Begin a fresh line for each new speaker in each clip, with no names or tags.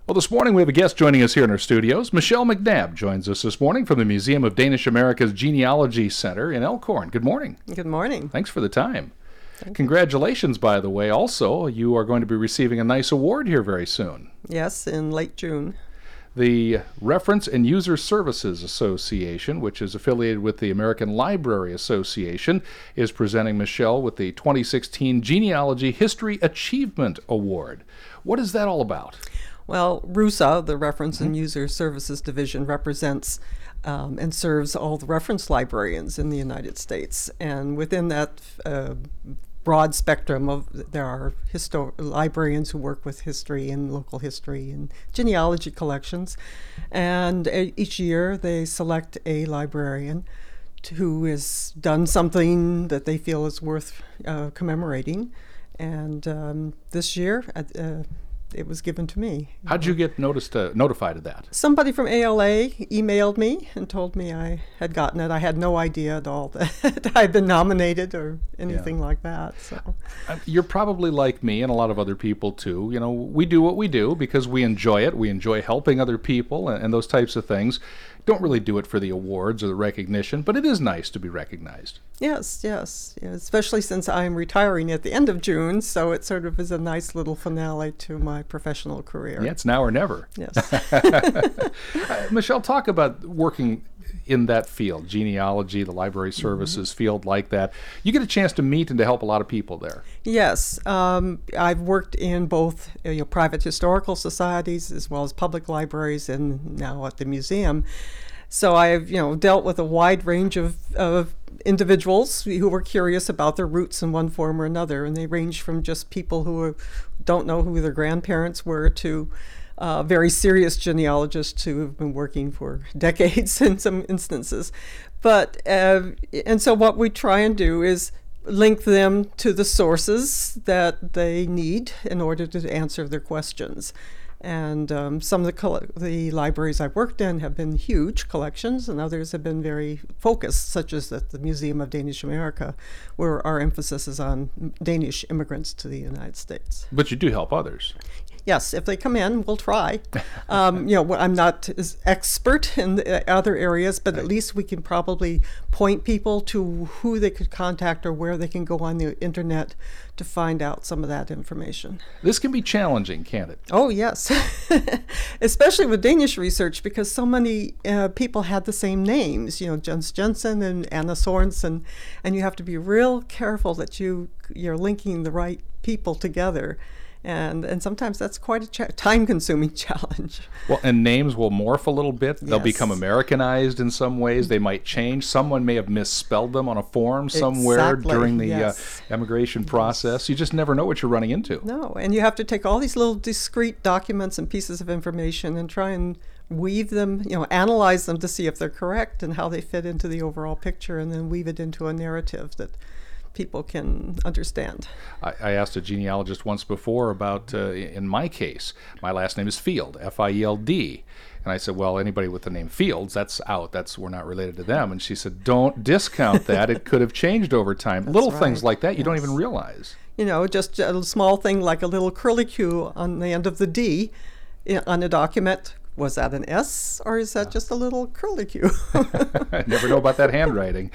Well, this morning we have a guest joining us here in our studios. Michelle McNabb joins us this morning from the Museum of Danish America's Genealogy Center in Elkhorn. Good morning.
Good morning.
Thanks for the time. Congratulations, by the way. Also, you are going to be receiving a nice award here very soon.
Yes, in late June.
The Reference and User Services Association, which is affiliated with the American Library Association, is presenting Michelle with the 2016 Genealogy History Achievement Award. What is that all about?
Well, RUSA, the Reference and User Services Division, represents and serves all the reference librarians in the United States. And within that broad spectrum there are librarians who work with history and local history and genealogy collections. And each year they select a librarian who has done something that they feel is worth commemorating. And this year, it was given to me.
How'd you get notified of that?
Somebody from ALA emailed me and told me I had gotten it. I had no idea at all that I'd been nominated or anything like that. So
you're probably like me and a lot of other people too. You know, we do what we do because we enjoy it. We enjoy helping other people and those types of things. Don't really do it for the awards or the recognition, but it is nice to be recognized.
Yes, especially since I'm retiring at the end of June, so it sort of is a nice little finale to my professional career.
Yeah, it's now or never.
Yes.
Michelle, talk about working in that field, genealogy, the library services field like that. You get a chance to meet and to help a lot of people there.
Yes, I've worked in both private historical societies as well as public libraries and now at the museum. So I've dealt with a wide range of individuals who were curious about their roots in one form or another, and they range from just people who don't know who their grandparents were to very serious genealogists who have been working for decades in some instances. But and so what we try and do is link them to the sources that they need in order to answer their questions. And some of the libraries I've worked in have been huge collections, and others have been very focused, such as at the Museum of Danish America, where our emphasis is on Danish immigrants to the United States.
But you do help others.
Yes, if they come in, we'll try. I'm not as expert in the other areas, but at least we can probably point people to who they could contact or where they can go on the internet to find out some of that information.
This can be challenging, can't it?
Oh, yes. Especially with Danish research, because so many people had the same names, Jens Jensen and Anna Sorensen, and you have to be real careful that you're linking the right people together. And sometimes that's quite a time-consuming challenge.
Well, and names will morph a little bit. They'll become Americanized in some ways. They might change. Someone may have misspelled them on a form somewhere during the emigration process. You just never know what you're running into.
No, and you have to take all these little discrete documents and pieces of information and try and weave them, analyze them to see if they're correct and how they fit into the overall picture, and then weave it into a narrative that people can understand.
I asked a genealogist once before about, in my case, my last name is Field, F-I-E-L-D. And I said, well, anybody with the name Fields, that's out. We're not related to them. And she said, don't discount that. It could have changed over time. Little things like that you don't even realize.
Just a small thing like a little curlicue on the end of the D on a document. Was that an S, or is that just a little curlicue?
I never know about that handwriting.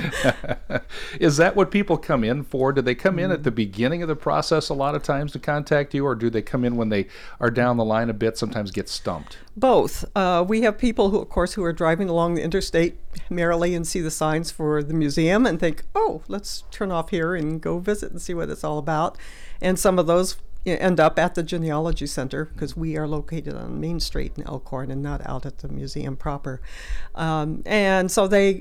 Is that what people come in for? Do they come in at the beginning of the process a lot of times to contact you, or do they come in when they are down the line a bit, sometimes get stumped?
Both. We have people who are driving along the interstate merrily and see the signs for the museum and think, oh, let's turn off here and go visit and see what it's all about. And some of those end up at the Genealogy Center because we are located on Main Street in Elkhorn and not out at the museum proper. And so they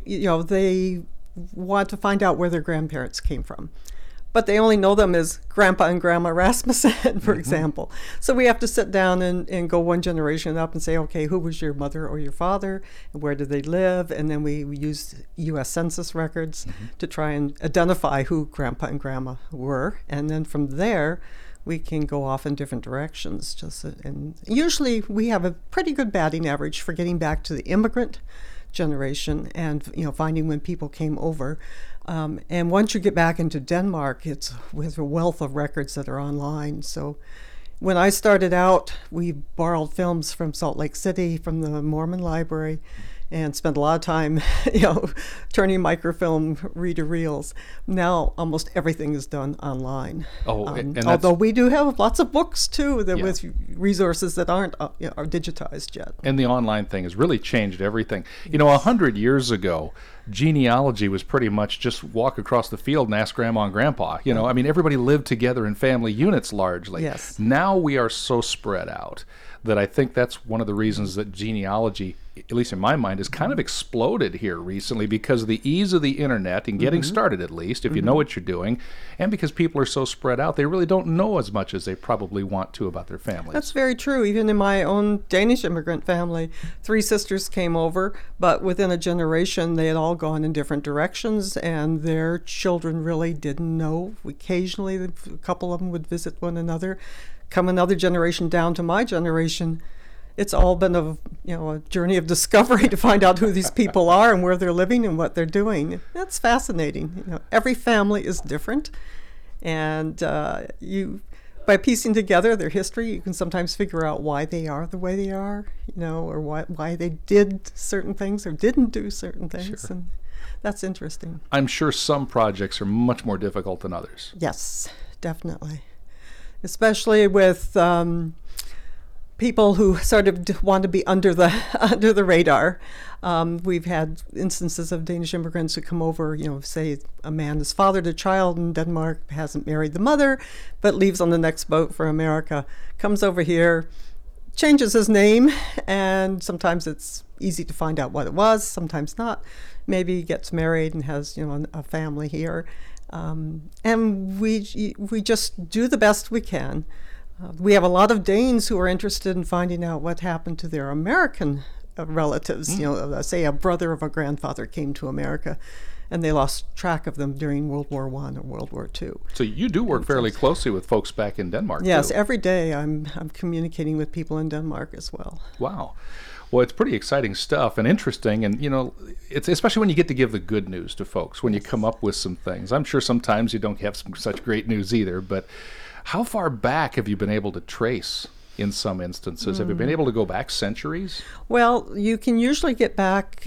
want to find out where their grandparents came from. But they only know them as Grandpa and Grandma Rasmussen, for example. So we have to sit down and go one generation up and say, okay, who was your mother or your father? And where did they live? And then we use U.S. Census records to try and identify who Grandpa and Grandma were. And then from there, we can go off in different directions. And usually we have a pretty good batting average for getting back to the immigrant generation and finding when people came over. And once you get back into Denmark, it's with a wealth of records that are online. So When I started out, we borrowed films from Salt Lake City, from the Mormon Library, and spent a lot of time, turning microfilm reader reels. Now almost everything is done online.
Oh, and
although we do have lots of books too that
Yeah.
with resources that aren't are digitized yet.
And the online thing has really changed everything. 100 years ago, genealogy was pretty much just walk across the field and ask grandma and grandpa. I mean, everybody lived together in family units largely.
Yes.
Now we are so spread out that I think that's one of the reasons that genealogy, at least in my mind, has kind of exploded here recently, because of the ease of the internet and getting started, at least, if you know what you're doing, and because people are so spread out, they really don't know as much as they probably want to about their families.
That's very true. Even in my own Danish immigrant family, 3 sisters came over, but within a generation, they had all gone in different directions, and their children really didn't know. Occasionally, a couple of them would visit one another. Come another generation down to my generation, it's all been a journey of discovery to find out who these people are and where they're living and what they're doing. That's fascinating. Every family is different, and by piecing together their history, you can sometimes figure out why they are the way they are, or why they did certain things or didn't do certain things.
Sure.
And that's interesting.
I'm sure some projects are much more difficult than others.
Yes, definitely. Especially with people who sort of want to be under the radar. We've had instances of Danish immigrants who come over, say a man has fathered a child in Denmark, hasn't married the mother, but leaves on the next boat for America, comes over here, changes his name, and sometimes it's easy to find out what it was, sometimes not. Maybe gets married and has, a family here. And we just do the best we can. We have a lot of Danes who are interested in finding out what happened to their American relatives. Say a brother of a grandfather came to America, and they lost track of them during World War I or World War II.
So you do work fairly closely with folks back in Denmark.
Yes,
too.
every day I'm communicating with people in Denmark as well.
Wow. Well, it's pretty exciting stuff and interesting, and it's especially when you get to give the good news to folks, when you come up with some things. I'm sure sometimes you don't have such great news either, but how far back have you been able to trace in some instances? Have you been able to go back centuries?
Well, you can usually get back,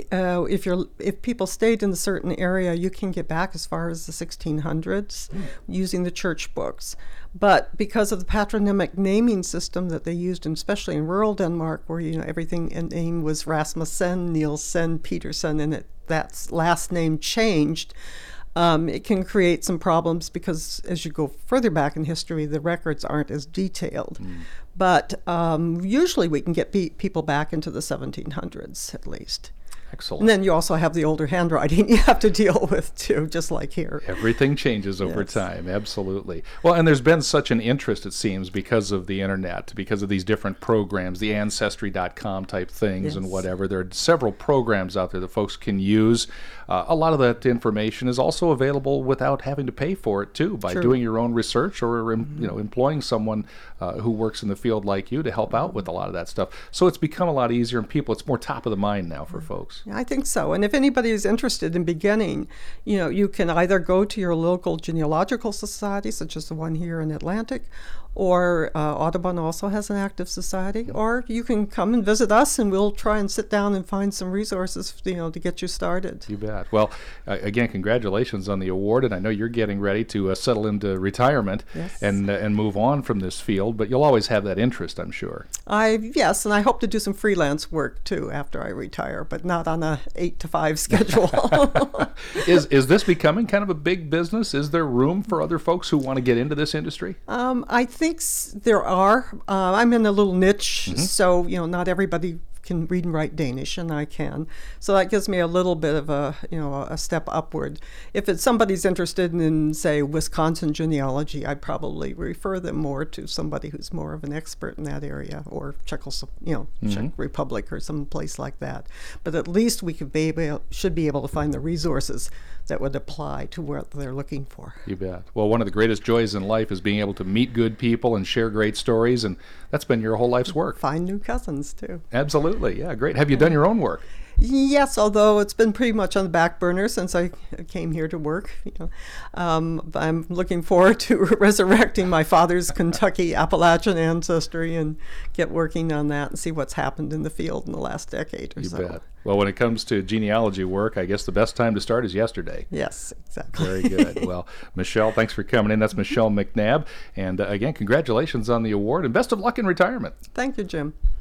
if people stayed in a certain area, you can get back as far as the 1600s using the church books. But because of the patronymic naming system that they used, especially in rural Denmark, where everything in name was Rasmussen, Nielsen, Peterson, and that last name changed, it can create some problems because as you go further back in history, the records aren't as detailed. But usually we can get people back into the 1700s at least.
Excellent.
And then you also have the older handwriting you have to deal with too, just like here.
Everything changes over
Yes.
time, absolutely. Well, and there's been such an interest, it seems, because of the internet, because of these different programs, the Ancestry.com type things and
Yes.
whatever. There are several programs out there that folks can use. A lot of that information is also available without having to pay for it, too, by
True.
doing your own research or employing someone who works in the field like you to help out with a lot of that stuff. So it's become a lot easier, and it's more top of the mind now for folks.
I think so. And if anybody is interested in beginning, you can either go to your local genealogical society, such as the one here in Atlantic, or Audubon also has an active society, or you can come and visit us and we'll try and sit down and find some resources, to get you started.
You bet. Well, again, congratulations on the award, and I know you're getting ready to settle into retirement
Yes.
and move on from this field, but you'll always have that interest, I'm sure.
Yes, and I hope to do some freelance work too after I retire, but not on a 8 to 5 schedule.
Is this becoming kind of a big business? Is there room for other folks who want to get into this industry?
I think there are. I'm in a little niche, so not everybody can read and write Danish, and I can. So that gives me a little bit of a step upward. If it's somebody's interested in, say, Wisconsin genealogy, I'd probably refer them more to somebody who's more of an expert in that area, or Czech Republic or some place like that. But at least we should be able to find the resources that would apply to what they're looking for.
You bet. Well, one of the greatest joys in life is being able to meet good people and share great stories, and that's been your whole life's work.
Find new cousins, too.
Absolutely. Absolutely. Yeah, great. Have you done your own work?
Yes, although it's been pretty much on the back burner since I came here to work. I'm looking forward to resurrecting my father's Kentucky Appalachian ancestry and get working on that and see what's happened in the field in the last decade or so.
You bet. Well, when it comes to genealogy work, I guess the best time to start is yesterday.
Yes, exactly.
Very good. Well, Michelle, thanks for coming in. That's Michelle McNabb. And again, congratulations on the award and best of luck in retirement.
Thank you, Jim.